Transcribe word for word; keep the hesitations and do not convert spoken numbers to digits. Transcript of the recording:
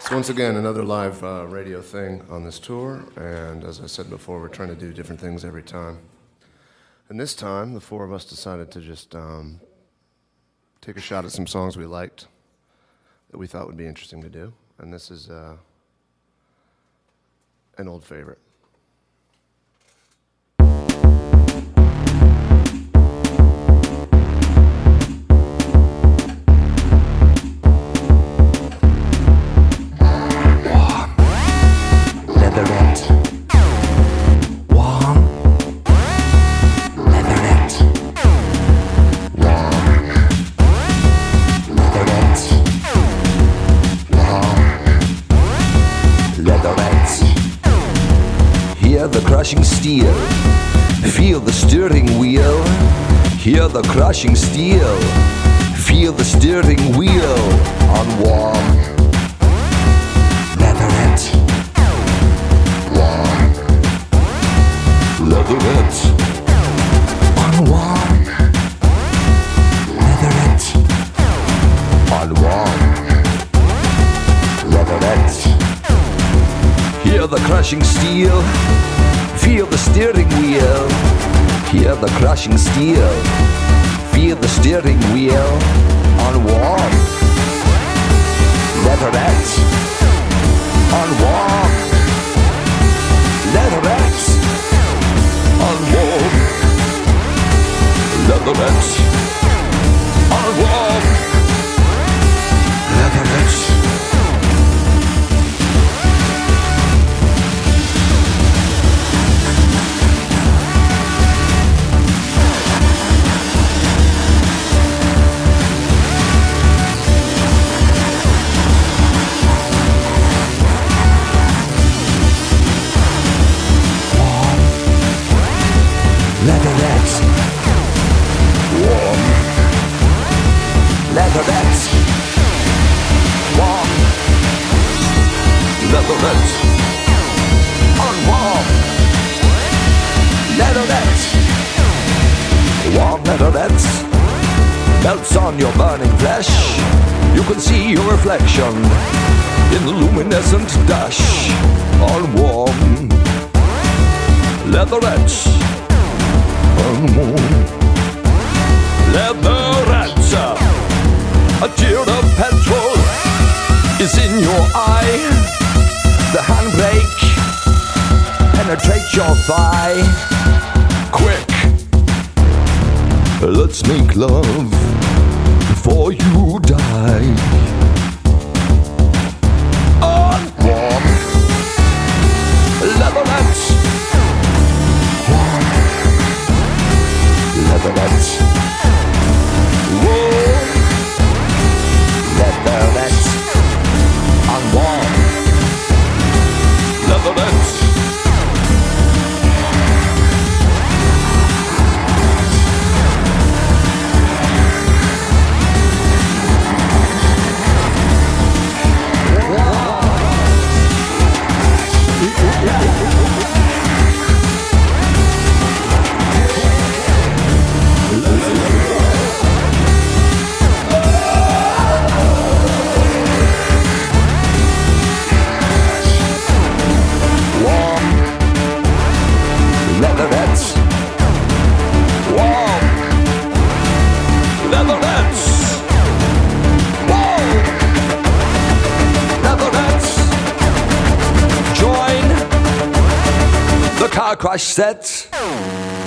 Once again, another live uh, radio thing on this tour, and as I said before, we're trying to do different things every time. And this time, the four of us decided to just um, take a shot at some songs we liked that we thought would be interesting to do, and this is uh, an old favorite. Crushing steel, feel the steering wheel. Hear the crushing steel, feel the steering wheel on warm leatherette. Warm leatherette. On warm leatherette. On warm leatherette. Hear the crushing steel, feel the steering wheel. Hear the crushing steel, feel the steering wheel on warm leatherette. On warm leatherette. On warm leatherette. On warm leatherette. Leatherette. Warm leatherette. Warm leatherette. On warm leatherette. Warm leatherette melts on your burning flesh. You can see your reflection in the luminescent dash. On warm leatherette. Leatherette, a tear of petrol is in your eye. The handbrake penetrates your thigh. Quick, let's make love before you die. On warm leatherette. Leatherette. Whoa. Leatherette. On warm leatherette. Car crash set.